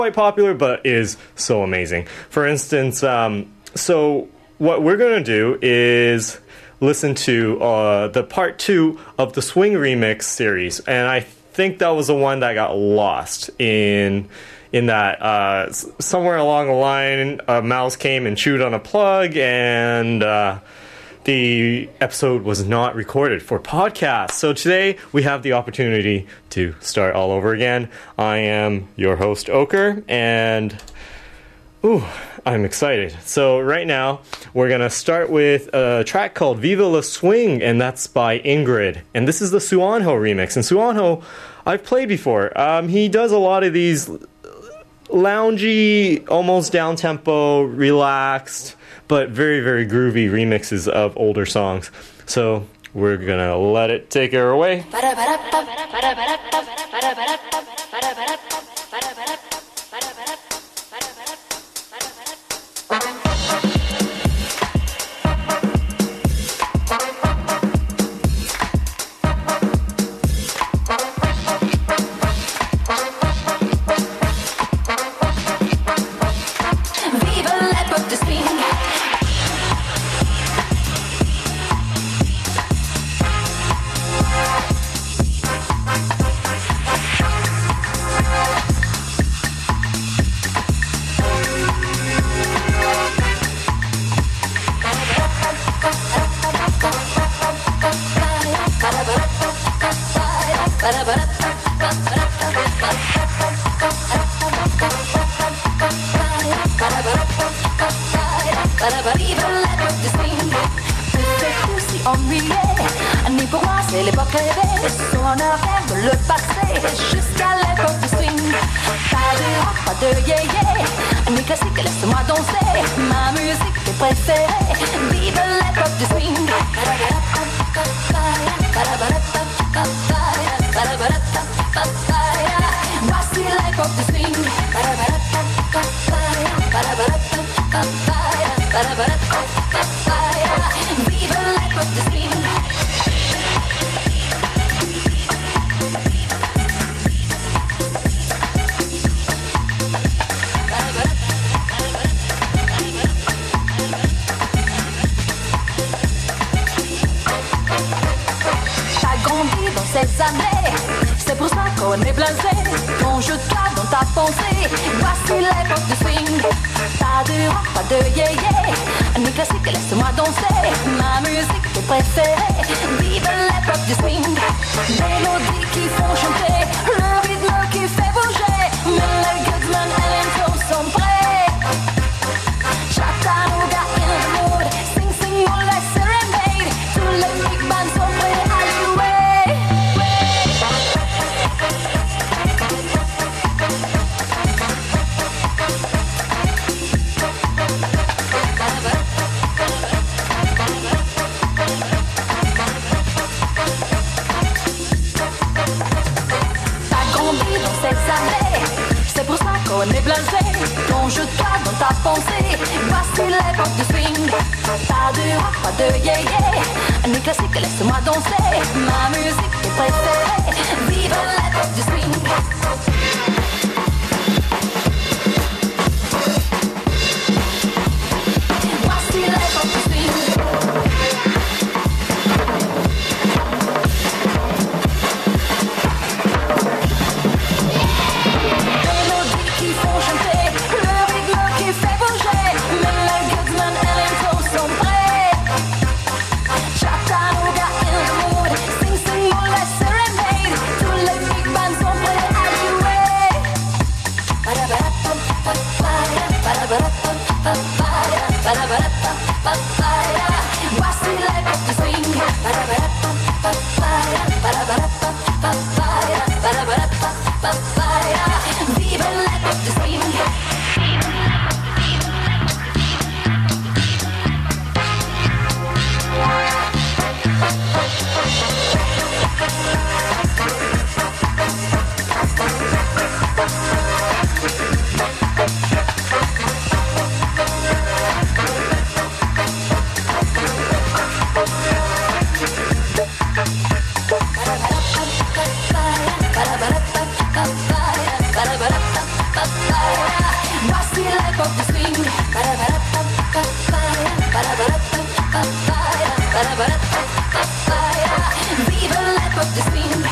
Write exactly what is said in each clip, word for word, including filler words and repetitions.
quite popular, but is so amazing. For instance, um, so what we're going to do is listen to uh, the part two of the Swing Remix series, and I think that was the one that got lost in in that uh, somewhere along the line, a mouse came and chewed on a plug, and uh, the episode was not recorded for podcast. So today we have the opportunity to start all over again. I am your host, Ochre, and ooh, I'm excited. So right now we're going to start with a track called Viva La Swing, and that's by Ingrid. And this is the Suanho remix. And Suanho, I've played before. Um, he does a lot of these loungy, almost down-tempo, relaxed, but very, very groovy remixes of older songs. So we're gonna let it take her away. C'est pour ça qu'on est blasé. Ton jeu de cartes dans ta pensée. Voici l'époque du swing. Pas de rock, pas de yé-yé. Ni classique, laisse-moi danser. Ma musique est préférée. Vive l'époque du swing. Mélodies qui font chanter. Le rythme qui fait bouger. Miller, Goodman et Lenzo sont prêts. Chattanooga in the mood. Sing, sing, moonlight serenade. Tous les big bands sont prêts à jouer. C'est pour ça qu'on est blasé. Ton jeu de cartes dans ta pensée. Voici l'époque du swing. Pas de rock, pas de yé-yé. Ni classique, laisse-moi danser. Ma musique est préférée. Vive l'époque du swing. Voici l'époque du swing. Voici l'époque du swing. Vive l'époque du swing. Bye. Voici l'époque du swing. Ba-da-ba-da-ba-ba-ba-ya, ba-da-ba-da-ba-ba-ba-ya, ba-da-ba-da-ba-ba-ba-ya. Vive l'époque du swing.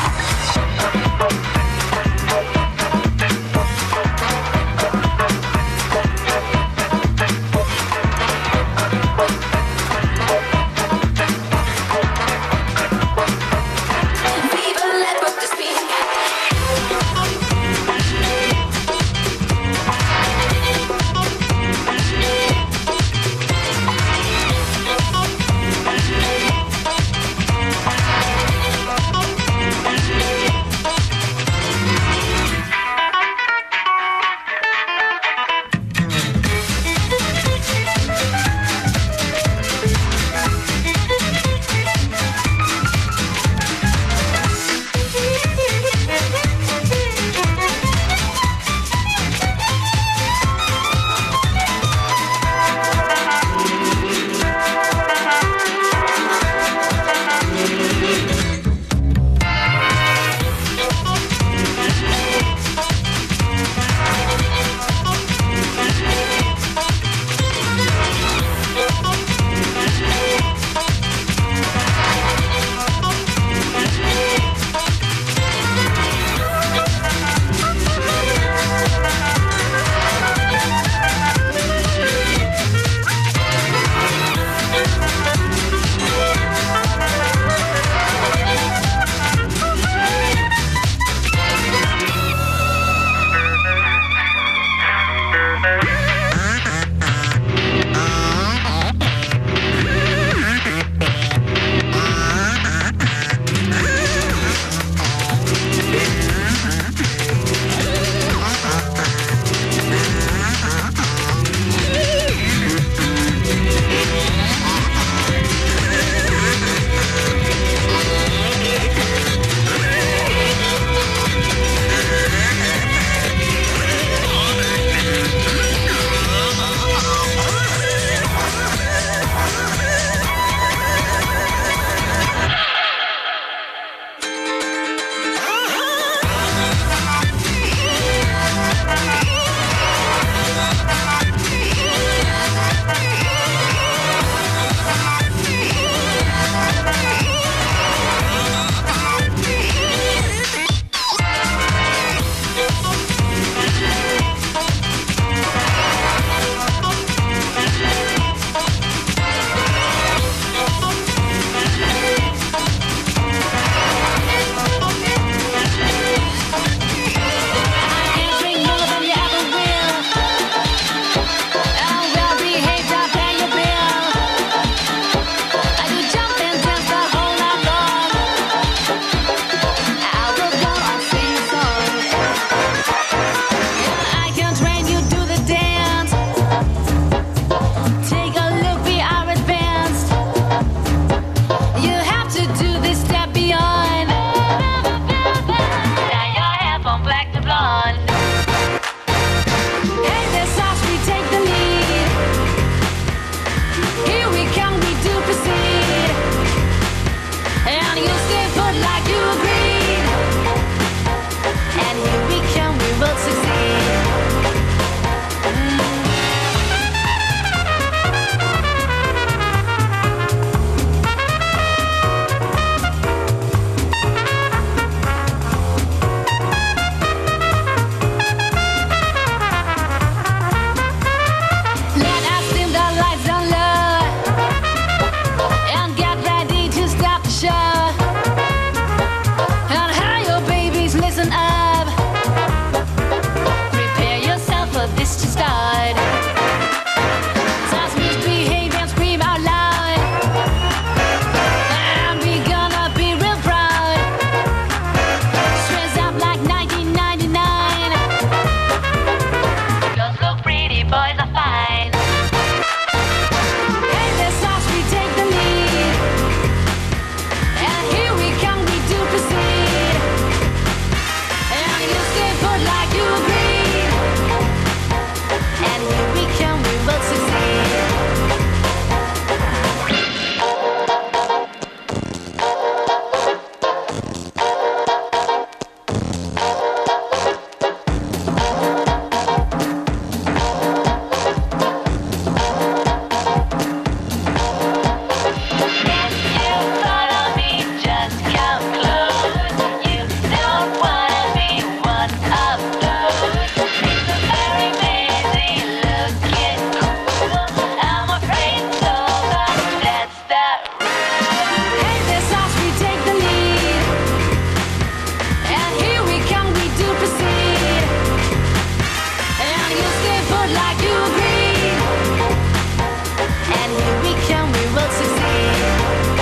like you agree. And if we can, we will succeed.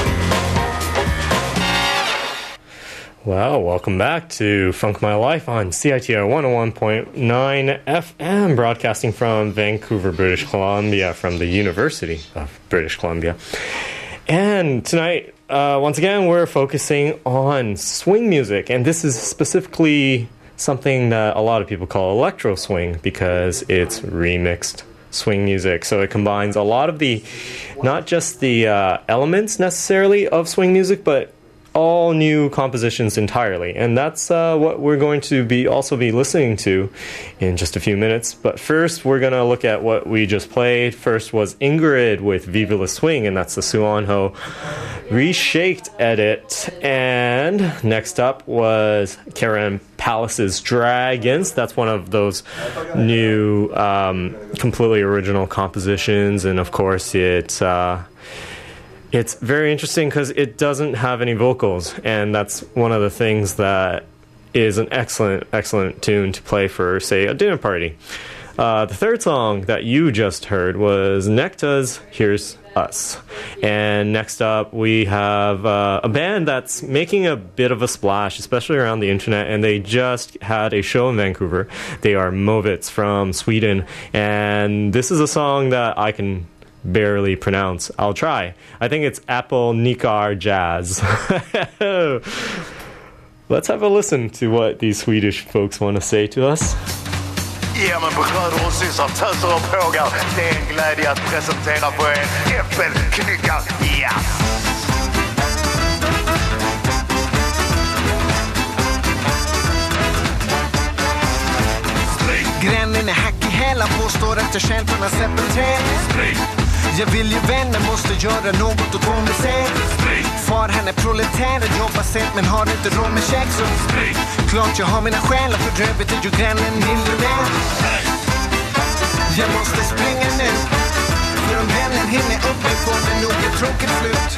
Well, welcome back to Funk My Life on C I T R one oh one point nine F M, broadcasting from Vancouver, British Columbia, from the University of British Columbia. And tonight, uh, once again, we're focusing on swing music, and this is specifically something that a lot of people call electro swing because it's remixed swing music. So it combines a lot of the, not just the uh, elements necessarily of swing music, but all new compositions entirely. And that's uh, what we're going to be also be listening to in just a few minutes. But first, we're going to look at what we just played. First was Ingrid with Viva La Swing, and that's the Suonho reshaked edit. And next up was Karen Palace's Dragons. That's one of those new, um, completely original compositions. And of course, it... Uh, It's very interesting because it doesn't have any vocals, and that's one of the things that is an excellent, excellent tune to play for, say, a dinner party. Uh, the third song that you just heard was Nekta's Here's Us. And next up, we have uh, a band that's making a bit of a splash, especially around the internet, and they just had a show in Vancouver. They are Movits from Sweden, and this is a song that I can barely pronounce. I'll try. I think it's Apple Nikar Jazz. Let's have a listen to what these Swedish folks want to say to us. Ja, men bröder och systrar, töser och pågar. Det är en glädje att presentera för en äppelknyckar jazz. Grännen är hack i hälan, påstår att jag själv från en seppelträd. Jag vill ju vänner, måste göra något åt vad med sig. Far han är proletär och jobbar sent men har inte råd med käk. Så klart jag har mina själar, för drövet är ju grännen miljonär. Jag måste springa nu, för om vännen hinner upp mig får det nog ett tråkigt slut.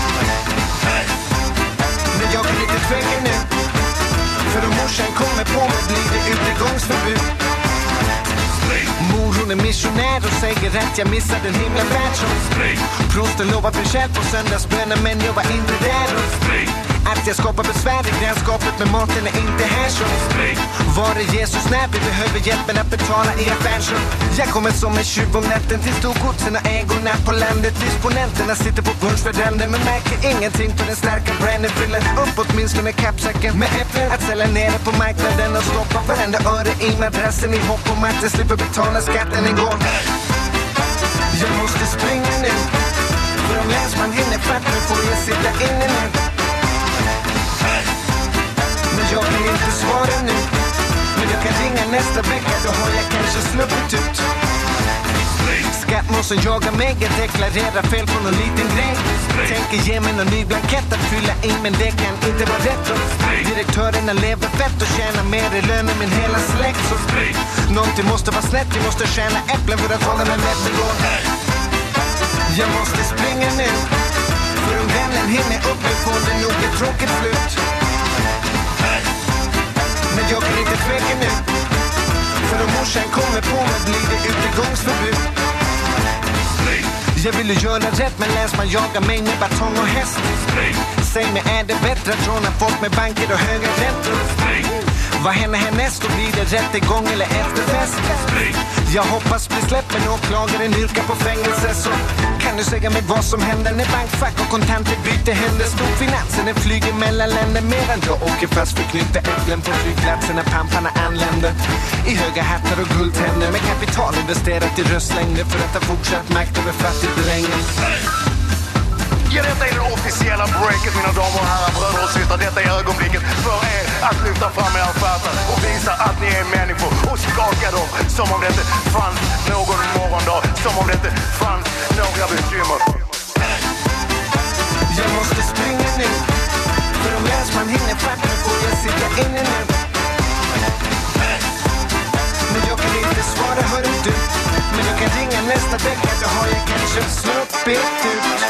Men jag kan inte tveka nu, för om morsan kommer på mig blir det utegångsförbud. Mor hon är missionär och säger att jag missade en himla världsson. Prosten lovar besked på söndagsbönen men jag var inte där. Att jag skapar besvär i gränskapet med maten är inte här så. Var är Jesus när vi behöver hjälpen att betala i affärsrum? Jag kommer som en tjuv om natten till storgodsen och ägorna på landet. Disponenterna sitter på punschföräldern men märker ingenting på den starka branden. Fyller upp åtminstone kappsäcken med äpplen. Att sälja ner på marknaden och stoppa varenda öre i madrassen i hopp om att jag slipper betala skatten en gång. Jag måste springa nu, för om länsman hinner fatt nu får jag sitta inne nu. Men jag kan inte svara nu, men jag kan ringa nästa vecka, då har jag kanske sluppit ut. Skattmåsen jagar mig, jag deklarerar fel på någon liten grej. Tänker ge mig någon ny blankett att fylla in, men det kan inte vara rätt. Direktörerna lever fett och tjänar mer i lön än min hela släkt. Så någonting måste vara snett, vi måste tjäna äpplen för att hålla mig med till gång. Jag måste springa nu, för om vännen hinner upp mig får det nog ett tråkigt slut. Men jag kan inte tveka nu, för om morsan kommer på mig blir det utegångsförbud. Jag vill ju göra rätt men länsman jagar mig med batong och häst. Säg mig, är det bättre att råna folk med banker och höga räntor? Vad händer härnäst? Då blir det rättegång eller efterfest? Jag hoppas bli släppt men åklagaren yrkar på fängelse. Så kan du säga mig vad som händer när bankfack och kontanter byter händer? Storfinansen den flyger mellan länder medan jag åker fast för knyckta äpplen på flygplatsen när pamparna anländer. I höga hattar och guldtänder med kapital investerat i röstlängder för att ha fortsatt makt över fattigdrängen. Ja, detta är det officiella breaket, mina damer och herrar, bröder och systrar. Detta är ögonblicket för er att lyfta fram era stjärtar och visa att ni är människor. Och skaka dem som om det inte fanns någon morgondag, som om det inte fanns några bekymmer. Jag måste springa nu, för om länsman hinner fatt nu får jag sitta inne nu. Men jag kan inte svara, hör du. Men jag kan ringa nästa vecka, då har jag kanske sluppit ut.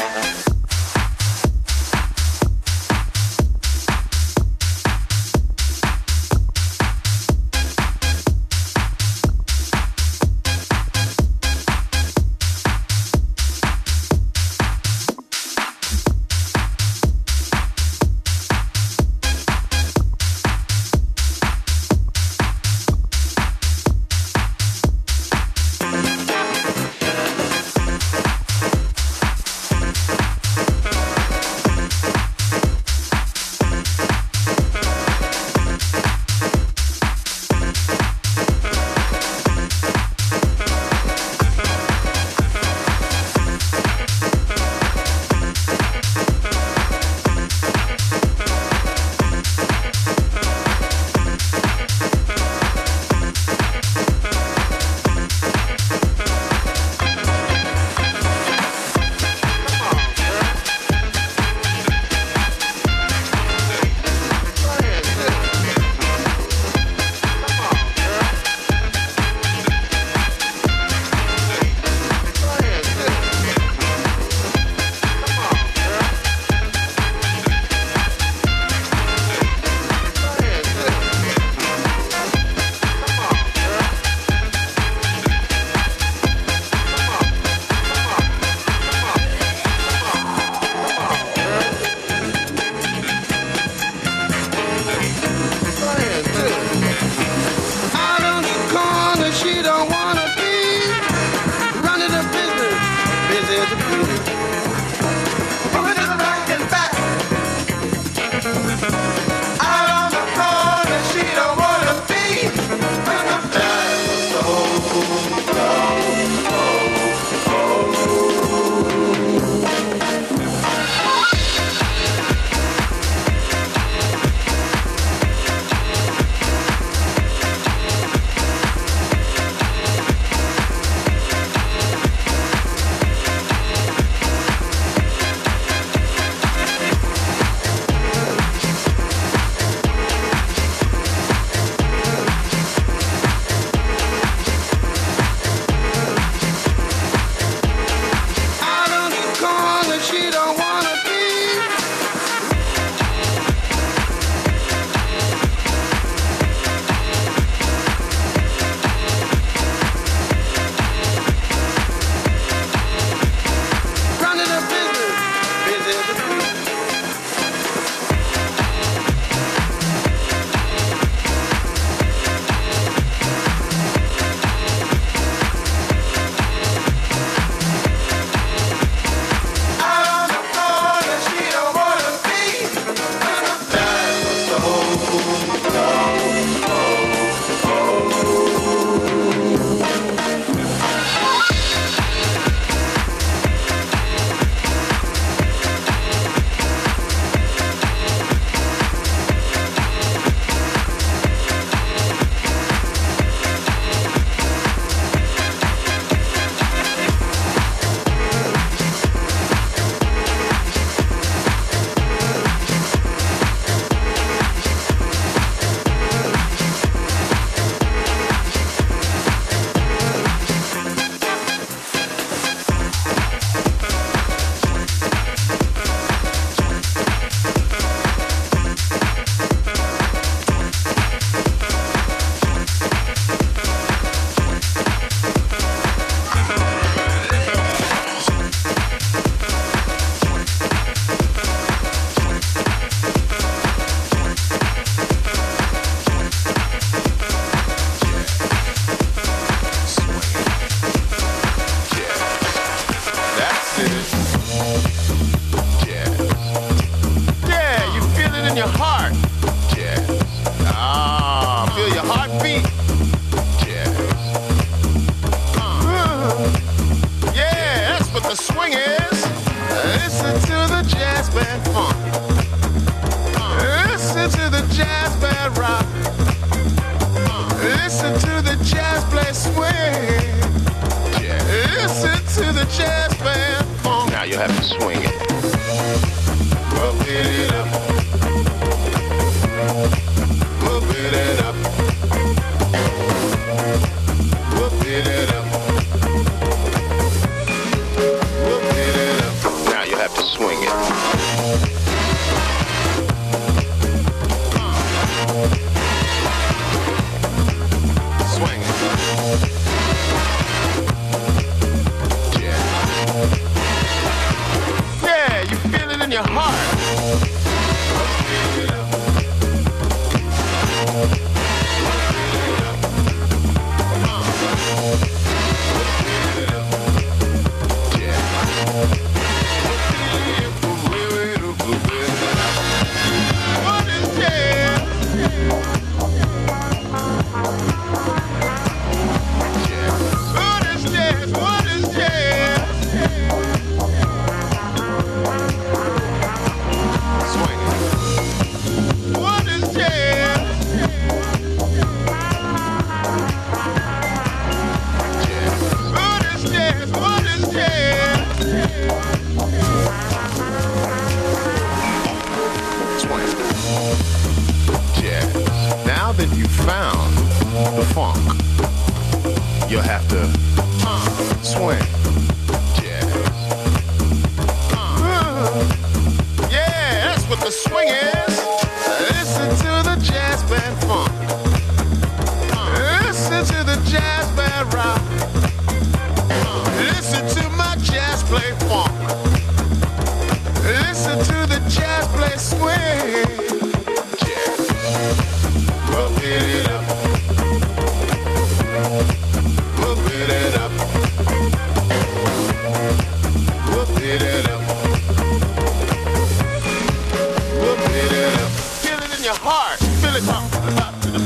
Feel it in your heart. Feel it.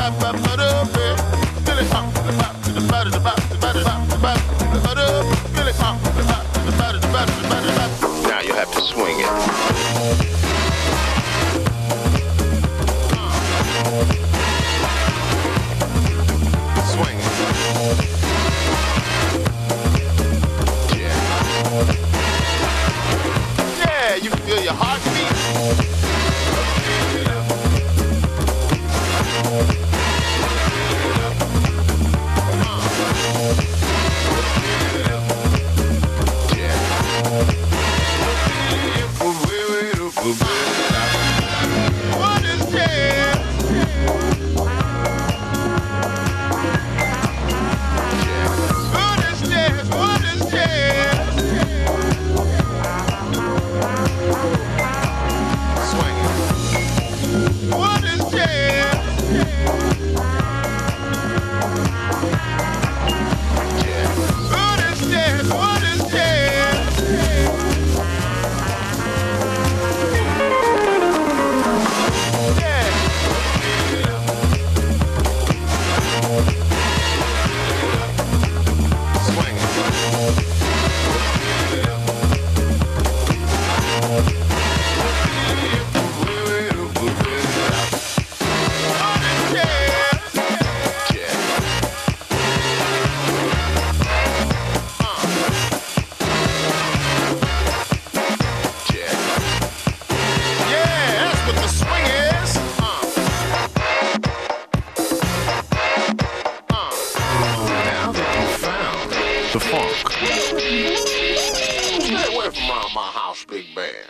Now you have to swing it. Swing it. Yeah. Yeah, you can feel your heartbeat. What is jazz? What is jazz? What is jazz? Swing it. What is jazz? What is jazz? What is jazz? The funk. Stay away from my, my house, big band.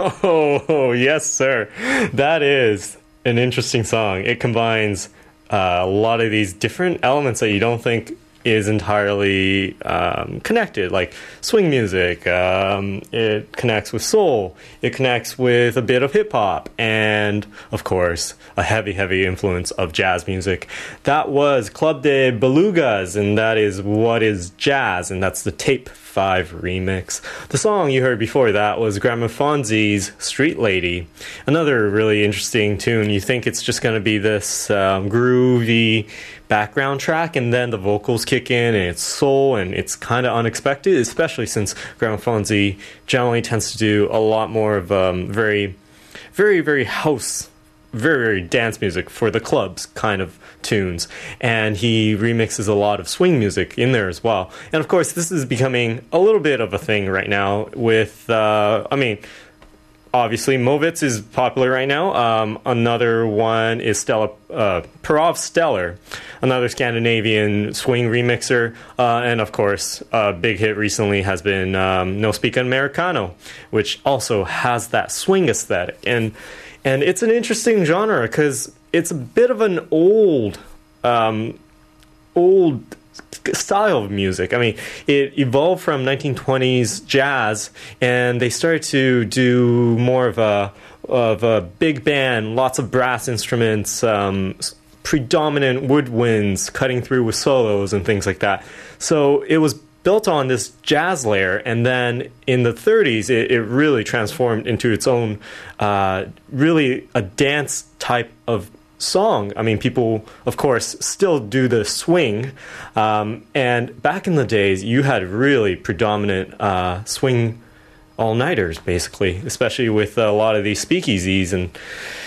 Oh, oh, yes, sir. That is an interesting song. It combines uh, a lot of these different elements that you don't think is entirely um, connected, like swing music. Um, it connects with soul. It connects with a bit of hip hop, and of course, a heavy, heavy influence of jazz music. That was Club de Belugas, and that is What Is Jazz, and that's the Tape five remix. The song you heard before that was Gramofonzi's Street Lady. Another really interesting tune. You think it's just going to be this um, groovy background track, and then the vocals kick in and it's soul, and it's kind of unexpected, especially since Gramofonzi generally tends to do a lot more of um, very, very, very house, very, very dance music for the clubs kind of tunes, and he remixes a lot of swing music in there as well. And of course, this is becoming a little bit of a thing right now with, uh, I mean, obviously, Movitz is popular right now. Um, another one is Stella, uh, Parov Stellar, another Scandinavian swing remixer. Uh, and of course, a big hit recently has been um, No Speak Americano, which also has that swing aesthetic. And and it's an interesting genre because it's a bit of an old, um, old style of music. I mean, it evolved from nineteen twenties jazz, and they started to do more of a of a big band, lots of brass instruments, um, predominant woodwinds cutting through with solos and things like that. So it was built on this jazz layer, and then in the thirties, it, it really transformed into its own, uh, really a dance type of song. I mean, people, of course, still do the swing. Um, and back in the days, you had really predominant uh, swing all-nighters, basically, especially with a lot of these speakeasies. And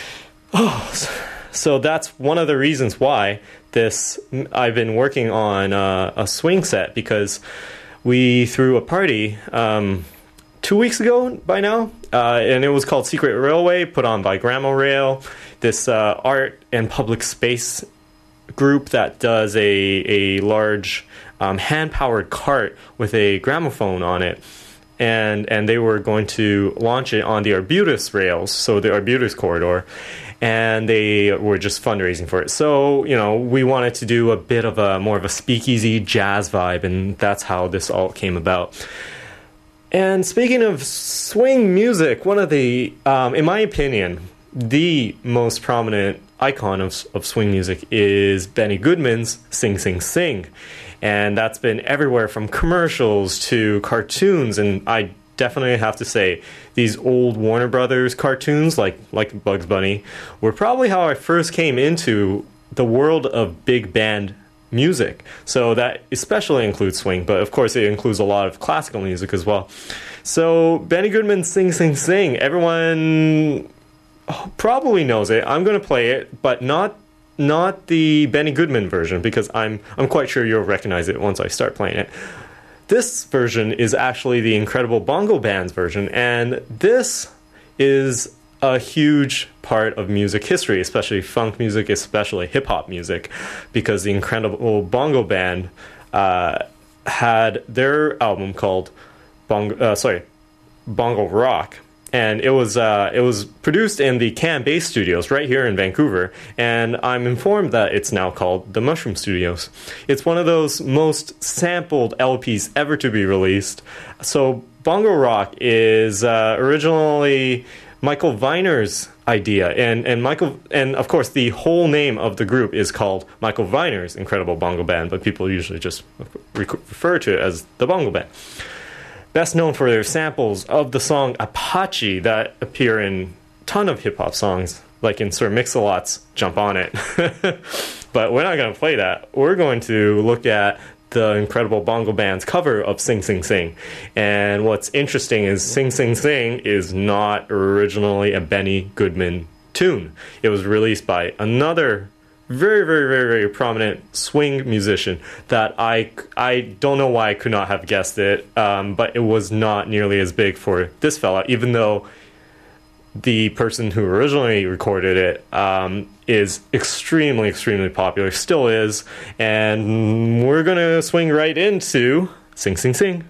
oh, so that's one of the reasons why this I've been working on uh, a swing set, because we threw a party um, two weeks ago by now, uh, and it was called Secret Railway, put on by Gramo Rail, this uh, art and public space group that does a, a large um, hand-powered cart with a gramophone on it. And and they were going to launch it on the Arbutus rails, so the Arbutus corridor, and they were just fundraising for it. So, you know, we wanted to do a bit of a more of a speakeasy jazz vibe, and that's how this all came about. And speaking of swing music, one of the, um, in my opinion, the most prominent icon of, of swing music is Benny Goodman's Sing Sing Sing. And that's been everywhere from commercials to cartoons. And I definitely have to say, these old Warner Brothers cartoons, like like Bugs Bunny, were probably how I first came into the world of big band music. So that especially includes swing, but of course it includes a lot of classical music as well. So Benny Goodman's Sing Sing Sing, everyone probably knows it. I'm going to play it, but not not the Benny Goodman version, because I'm I'm quite sure you'll recognize it once I start playing it. This version is actually the Incredible Bongo Band's version, and this is a huge part of music history, especially funk music, especially hip-hop music, because the Incredible Bongo Band uh, had their album called Bongo, uh, sorry, Bongo Rock, and it was uh, it was produced in the Can Bass Studios right here in Vancouver, and I'm informed that it's now called the Mushroom Studios. It's one of those most sampled L Ps ever to be released. So Bongo Rock is uh, originally Michael Viner's idea, and and Michael, and of course the whole name of the group is called Michael Viner's Incredible Bongo Band, but people usually just refer to it as the Bongo Band. Best known for their samples of the song Apache that appear in a ton of hip-hop songs, like in Sir Mix-a-Lot's Jump On It. But we're not going to play that. We're going to look at the Incredible Bongo Band's cover of Sing Sing Sing. And what's interesting is Sing Sing Sing is not originally a Benny Goodman tune. It was released by another very, very, very, very prominent swing musician that I, I don't know why I could not have guessed it, um, but it was not nearly as big for this fella, even though the person who originally recorded it um, is extremely, extremely popular, still is, and we're going to swing right into Sing Sing Sing.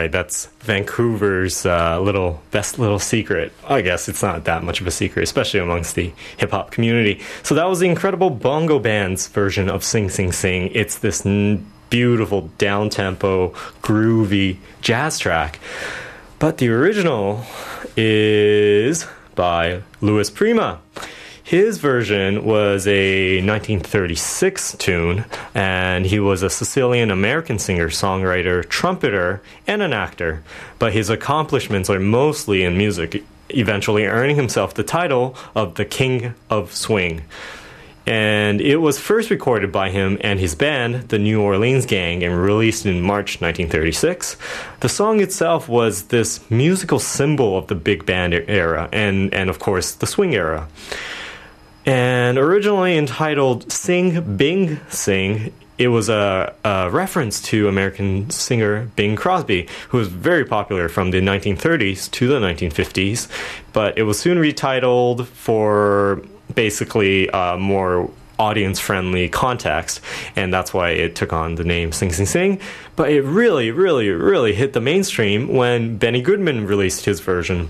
right. That's Vancouver's uh, little best little secret. I guess it's not that much of a secret, especially amongst the hip-hop community. So that was the Incredible Bongo Band's version of Sing Sing Sing. It's this n- beautiful, down-tempo, groovy jazz track. But the original is by Louis Prima. His version was a nineteen thirty-six tune, and he was a Sicilian-American singer, songwriter, trumpeter, and an actor. But his accomplishments are mostly in music, eventually earning himself the title of the King of Swing. And it was first recorded by him and his band, the New Orleans Gang, and released in March nineteen thirty-six. The song itself was this musical symbol of the big band era, and, and of course, the swing era. And originally entitled Sing Bing Sing, it was a, a reference to American singer Bing Crosby, who was very popular from the nineteen thirties to the nineteen fifties. But it was soon retitled for basically a more audience-friendly context, and that's why it took on the name Sing Sing Sing. But it really, really, really hit the mainstream when Benny Goodman released his version.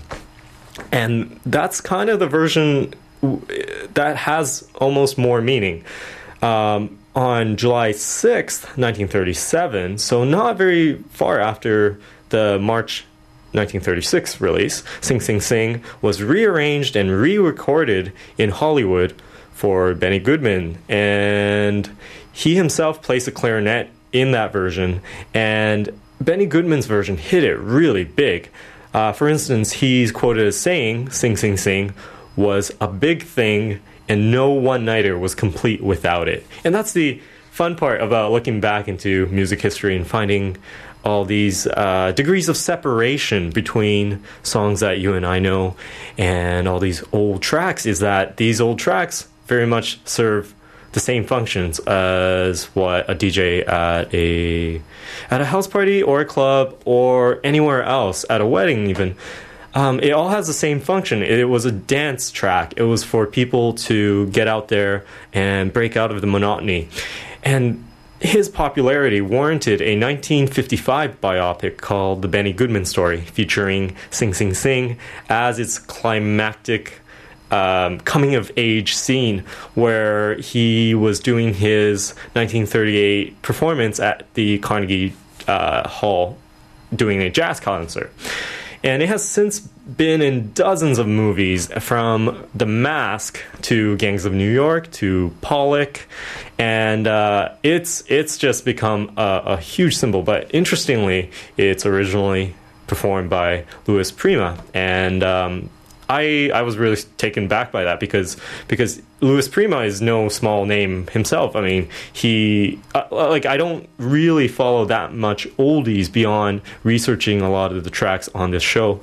And that's kind of the version that has almost more meaning. Um, on July sixth, nineteen thirty-seven, so not very far after the March nineteen thirty-six release, Sing Sing Sing was rearranged and re-recorded in Hollywood for Benny Goodman. And he himself plays the clarinet in that version, and Benny Goodman's version hit it really big. Uh, for instance, he's quoted as saying, Sing Sing Sing was a big thing, and no one-nighter was complete without it. And that's the fun part about looking back into music history and finding all these uh, degrees of separation between songs that you and I know and all these old tracks, is that these old tracks very much serve the same functions as what a D J at a at a house party or a club or anywhere else, at a wedding even. Um, it all has the same function. It was a dance track. It was for people to get out there and break out of the monotony. And his popularity warranted a nineteen fifty-five biopic called The Benny Goodman Story, featuring Sing Sing Sing as its climactic um, coming-of-age scene, where he was doing his nineteen thirty-eight performance at the Carnegie uh, Hall doing a jazz concert. And it has since been in dozens of movies, from The Mask to Gangs of New York to Pollock, and uh, it's it's just become a, a huge symbol. But interestingly, it's originally performed by Louis Prima, and um, I I was really taken back by that because because Louis Prima is no small name himself. I mean, he uh, like I don't really follow that much oldies beyond researching a lot of the tracks on this show.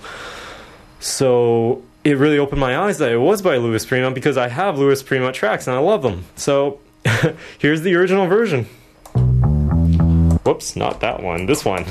So it really opened my eyes that it was by Louis Prima, because I have Louis Prima tracks and I love them. So here's the original version. Whoops, not that one. This one.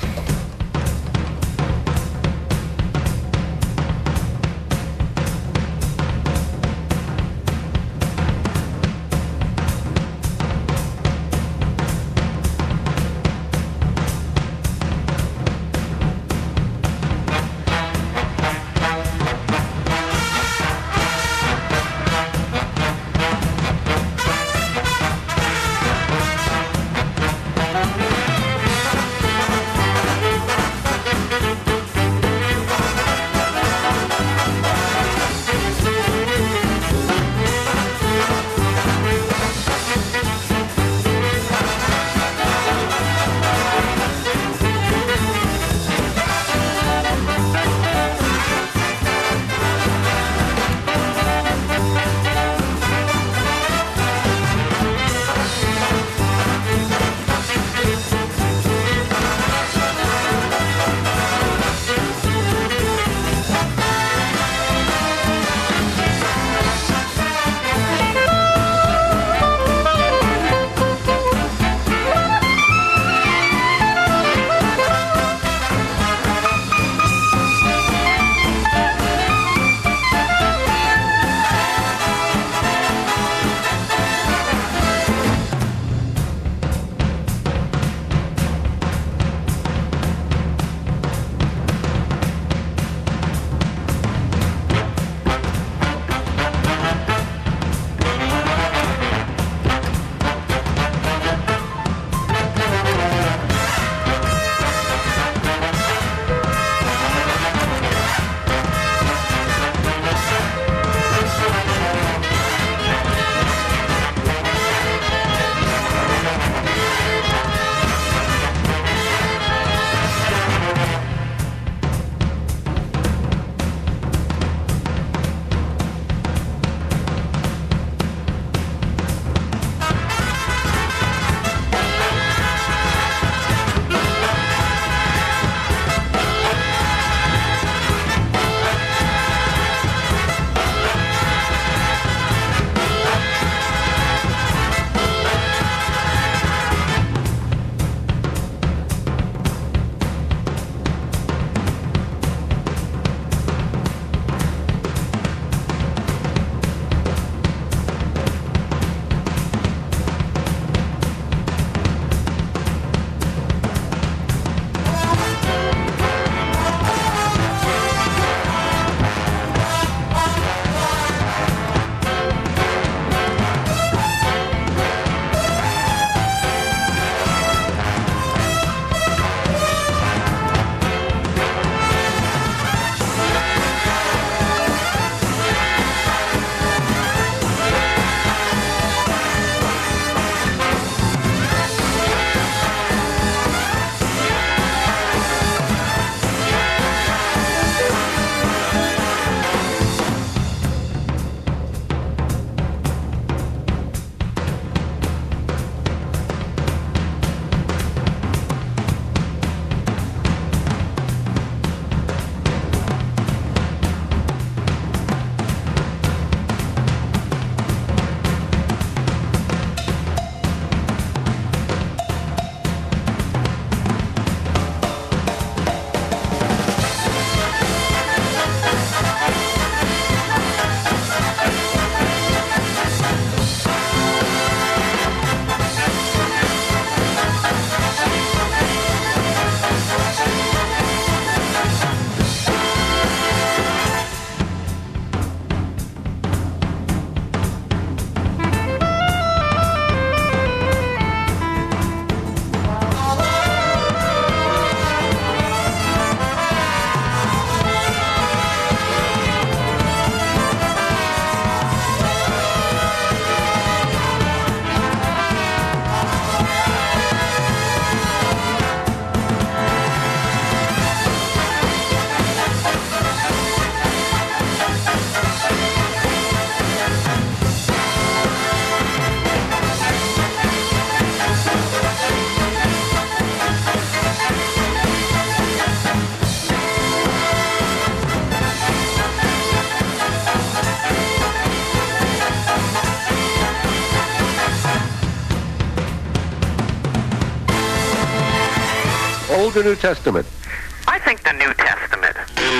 Old or New Testament? I think the New Testament.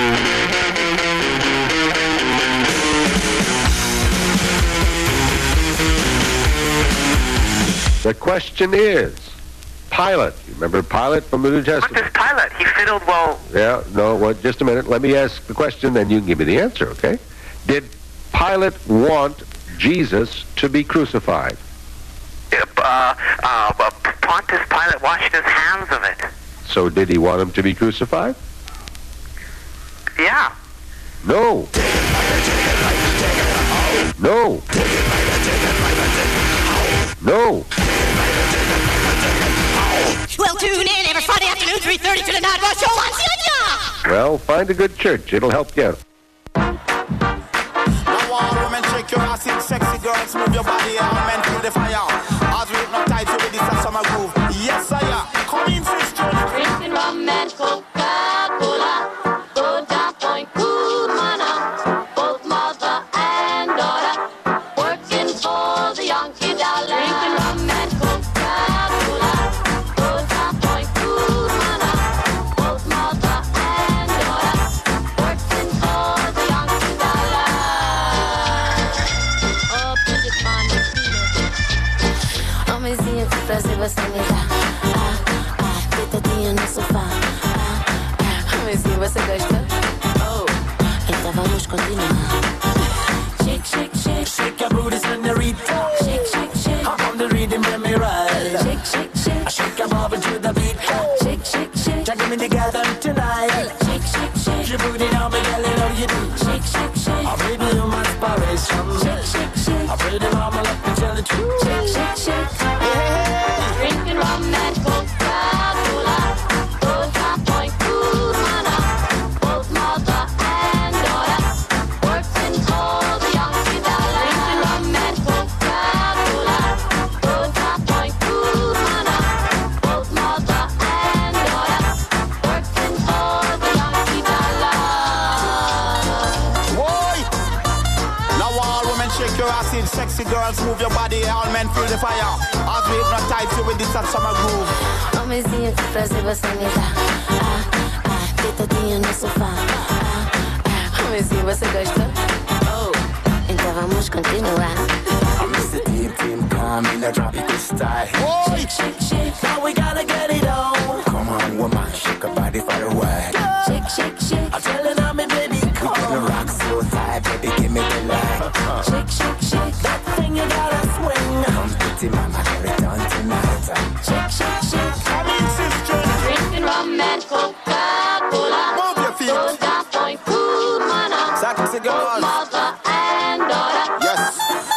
The question is, Pilate. You remember Pilate from the New Testament? What does Pilate? He fiddled well. Yeah, no, well, just a minute. Let me ask the question, then you can give me the answer, okay? Did Pilate want Jesus to be crucified? Uh, uh, uh, Pontius Pilate washed his hands of it. So did he want him to be crucified? Yeah. No. No. No. Well, tune in every Friday afternoon, three thirty to the Night Rush Show on C N N. Well, find a good church. It'll help you out. Now all women shake your ass, sexy girls, move your body, all men feel the fire. As we hypnotize you with this a summer groove. Yes, I am. Come in, sister. Drinking rum and Coca-Cola, Soda Point, cool mana, both mother and daughter, working for the Yankee dollar. Drinking rum and Coca-Cola, Soda Point, cool mana, both mother and daughter, working for the Yankee dollar. Oh, pretty fun. Oh, me see if você vai ser no sofá. Ah, ah, mas se você gosta, oh, então vamos continuar. Shake, shake, shake, Shake your booty, senorita. shake, shake, shake, Hop on the rhythm, let me ride. shake, shake, shake, Shake your body to the beat. shake, shake, shake, Take me together tonight. shake, shake, shake, Your booty down, me girl, you know you do. shake, shake, shake, Oh, baby, you're my inspiration. shake, shake, shake, I pretty mama, let me tell the truth. shake, shake, shake. Hey, Drinking rum and Coca-Cola, Soda Point, cool mana, both mother and daughter, working for the Yankee dollar. Drinking rum and Coca-Cola, Soda Point, cool mana, both mother and daughter, working for the Yankee dollar. boy. Now all women shake your ass, sexy girls, move your body, all men feel the fire. As we hypnotize you with this a summer groove. Homenzinho que prazer você me dá. Ah, ah, deitadinha no sofá. Ah, ah, homenzinho, você gosta? Oh, então vamos continuar. I miss the deep team come in a tropical style. Shake, shake, shake, Now we gotta get it on. Come on, woman, shake your body for the way. shake, shake, shake, I'm telling on me, baby, come on. The rock so tight, baby, give me the light. shake, shake, shake, That thing you gotta swing. Come pretty mama, get it on tonight. shake, shake, shake. Come in, sister. Drinking rum and Coca-Cola, Move your feet. Soda Point, cool mana, Sexy girls. mother and daughter. Yes.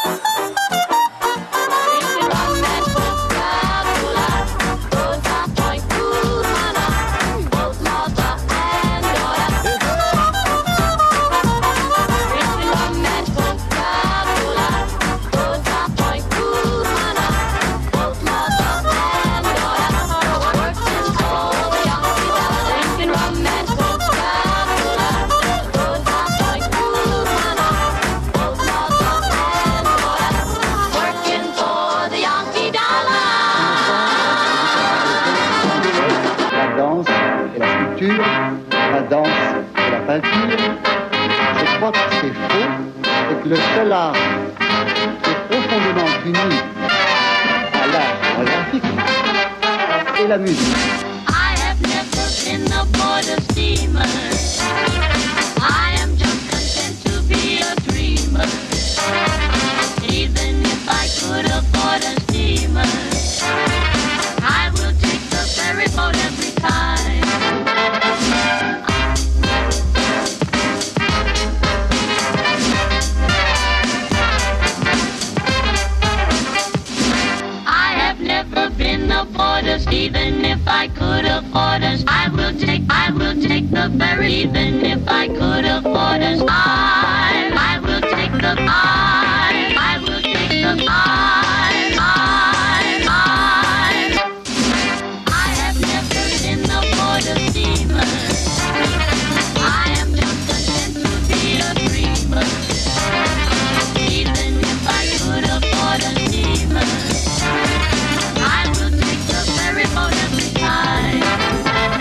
Drinking rum and Coca-Cola, Soda Point, cool mana, both mother and daughter. Drinking rum and Coca-Cola, Soda Point, cool mana, both mother and daughter, working for the Yankee dollar. Drinking rum and Coca-Cola, Soda Point, cool mana, both mother and daughter, working for the Yankee dollar. La danse et la sculpture, la danse et la peinture. Je crois que c'est faux et que le seul art qui est profondément uni à l'art graphique est la musique. I have never been aboard a steamer. I am just content to be a dreamer. Even if I could afford a steamer, I will take the ferry boat every time. I have never been aboard us, even if I could afford us. I will take, I will take the ferry, even if I could afford us. I, I will take the, I, I will take the, I, I, I. I have never been aboard a steamer. I am just content to be a dreamer. Even if I could afford a steamer, I will take the ferry boat every time.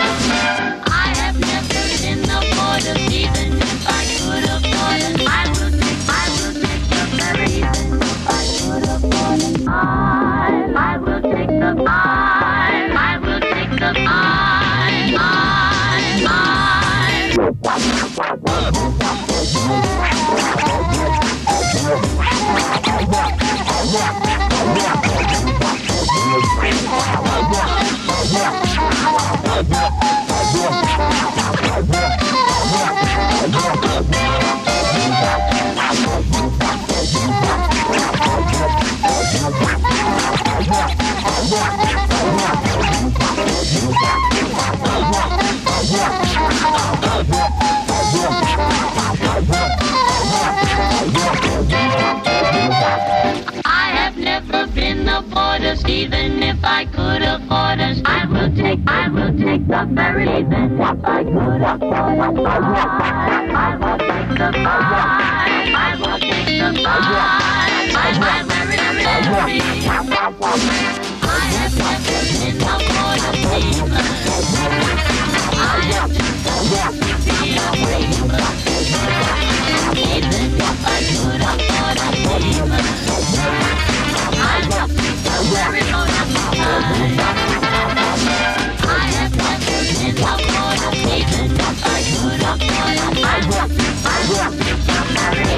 I have never been the borders, even if I could afford us. I will take, I will take the ferry, even if I could afford us. I will take the flight, I will take the flight, my, my very, very I have never been the borders, even I have just to be a waiver. Even if I could afford a favor, I will take the very long time. I have never been the border, even if I could afford a I will I will take the very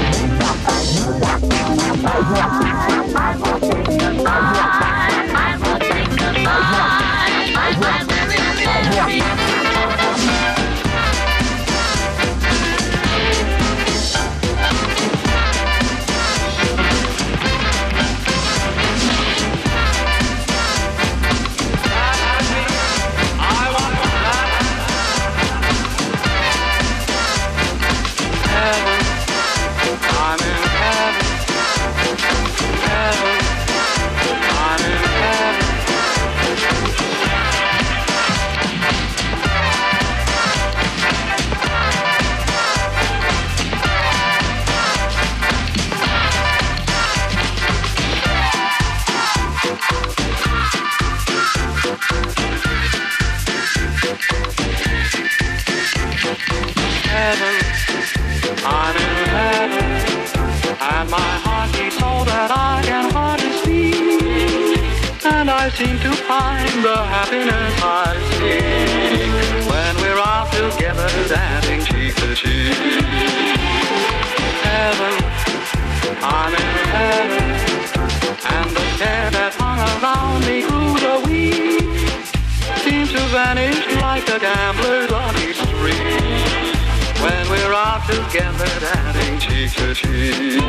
I will take the flight, I will take the flight, I will very, very I'm in heaven, and my heart beats so that I can hardly speak, and I seem to find the happiness I seek when we're out together dancing cheek to cheek. Heaven, I'm in heaven, and the care that hung around me through the week seems to vanish like a gambler's lucky streak when we're out together dancing cheek to cheek.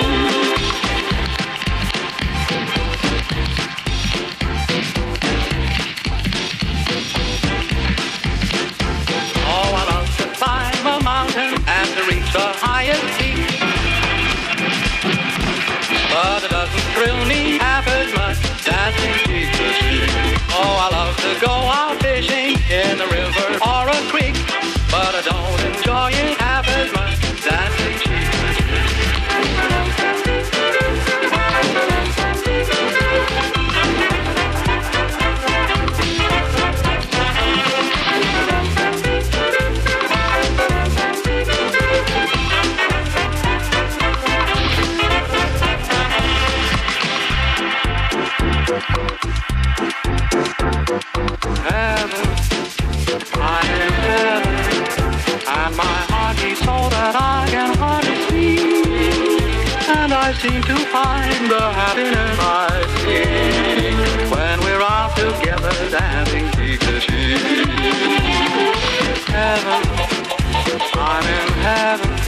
Oh, I love to climb a mountain and to reach the highest peak, but it doesn't thrill me half as much dancing cheek to cheek. Oh, I love to go out fishing in a river or a creek, but I don't enjoy it half as much dancing cheek to cheek. Heaven, I'm in heaven, and my heart beats so that I can hardly speak, and I seem to find the happiness I seek when we're out together dancing cheek to cheek. Heaven, I'm in heaven.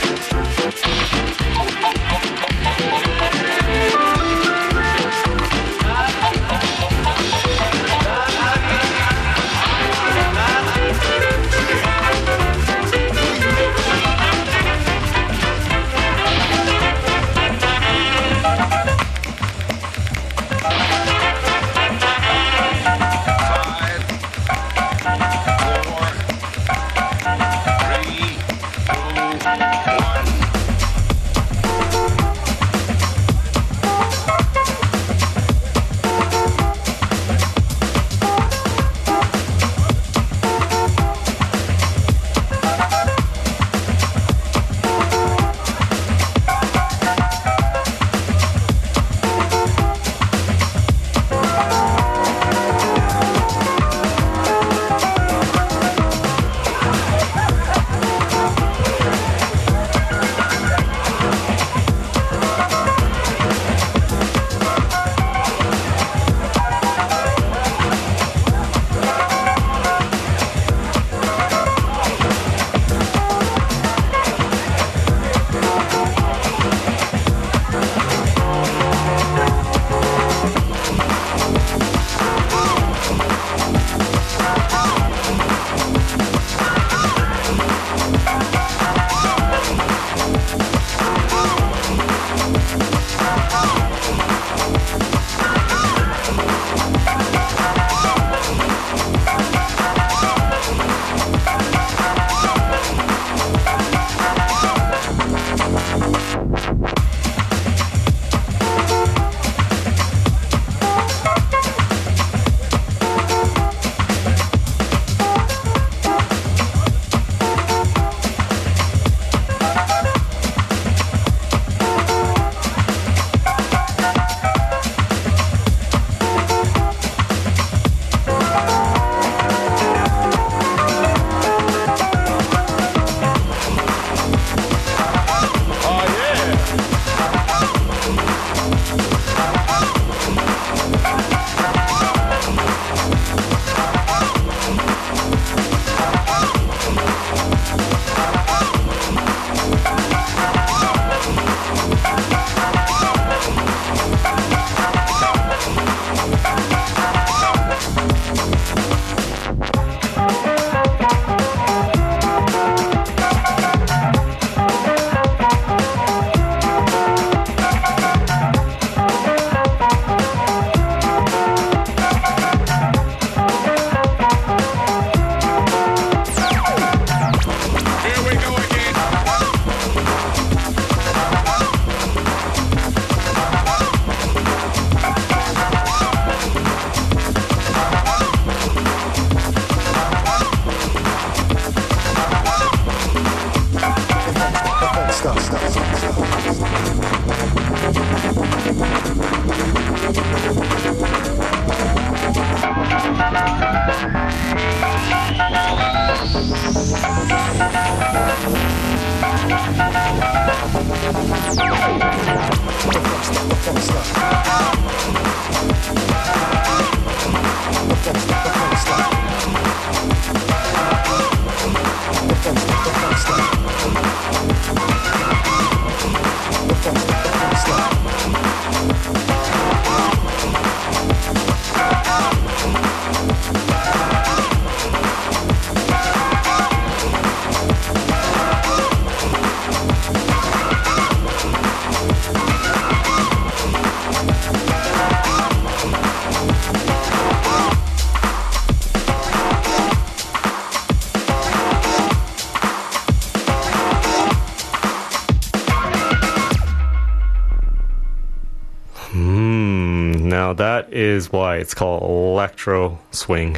that is why it's called electro swing.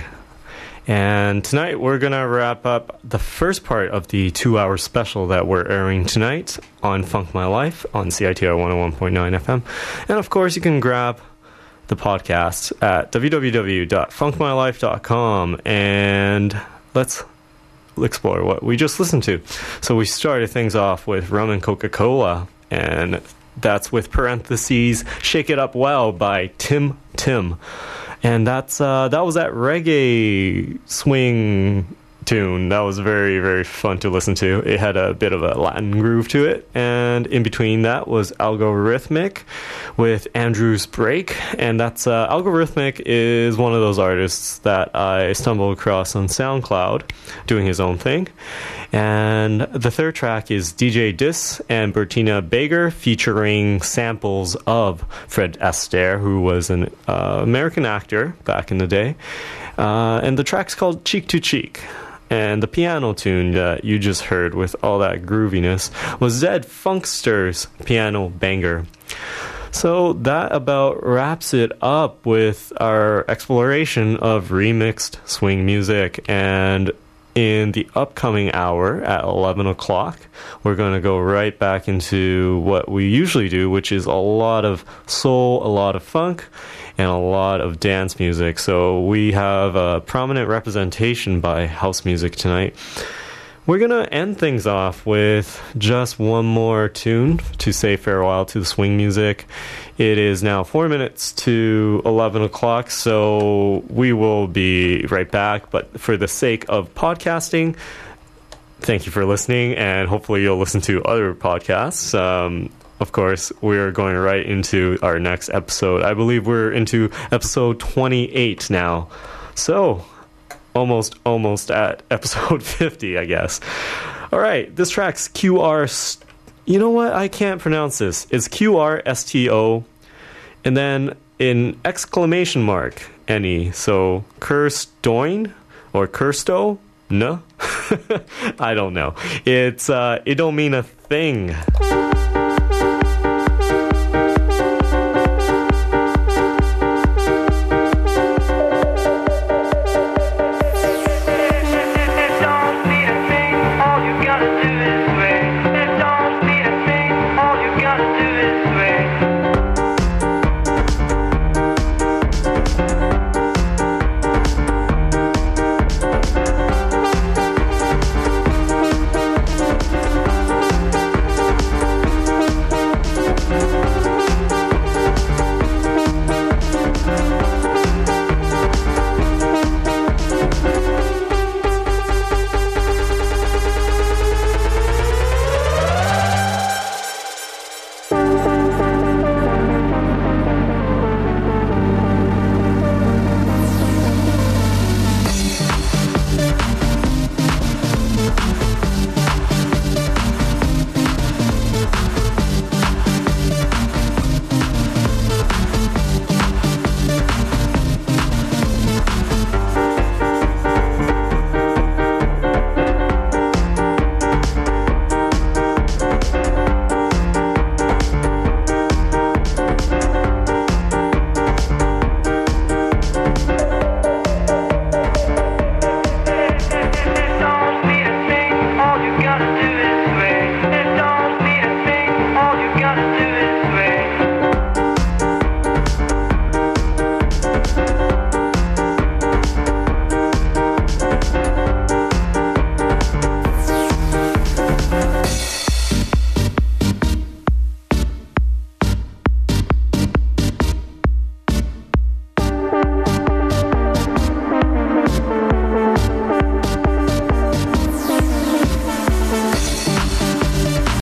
And tonight we're going to wrap up the first part of the two-hour special that we're airing tonight on Funk My Life on C I T R one oh one point nine F M. And of course, you can grab the podcast at w w w dot funk my life dot com, and let's explore what we just listened to. So we started things off with Rum and Coca-Cola, and that's with parentheses Shake It Up Well by Tim Tim. And that's uh, that was that reggae swing tune. That was very, very fun to listen to. It had a bit of a Latin groove to it. And in between that was Algorithmic with Andrew's Break. And that's uh, Algorithmic is one of those artists that I stumbled across on SoundCloud doing his own thing. And the third track is D J Dis and Bertina Bager featuring samples of Fred Astaire, who was an uh, American actor back in the day. Uh, and the track's called Cheek to Cheek. And the piano tune that you just heard with all that grooviness was Zed Funkster's Piano Banger. So that about wraps it up with our exploration of remixed swing music. And in the upcoming hour at eleven o'clock, we're going to go right back into what we usually do, which is a lot of soul, a lot of funk, and a lot of dance music. So we have a prominent representation by house music tonight. We're going to end things off with just one more tune to say farewell to the swing music. It is now four minutes to eleven o'clock, so we will be right back. But for the sake of podcasting, thank you for listening, and hopefully you'll listen to other podcasts. Um, of course, we're going right into our next episode. I believe we're into episode twenty-eight now. So, almost, almost at episode fifty, I guess. All right, this track's Q R... St- you know what? I can't pronounce this. It's Q R S T O, and then in exclamation mark, N E. So, Kirstoin or Kirsto? No? I don't know. It's, uh, it don't mean a thing.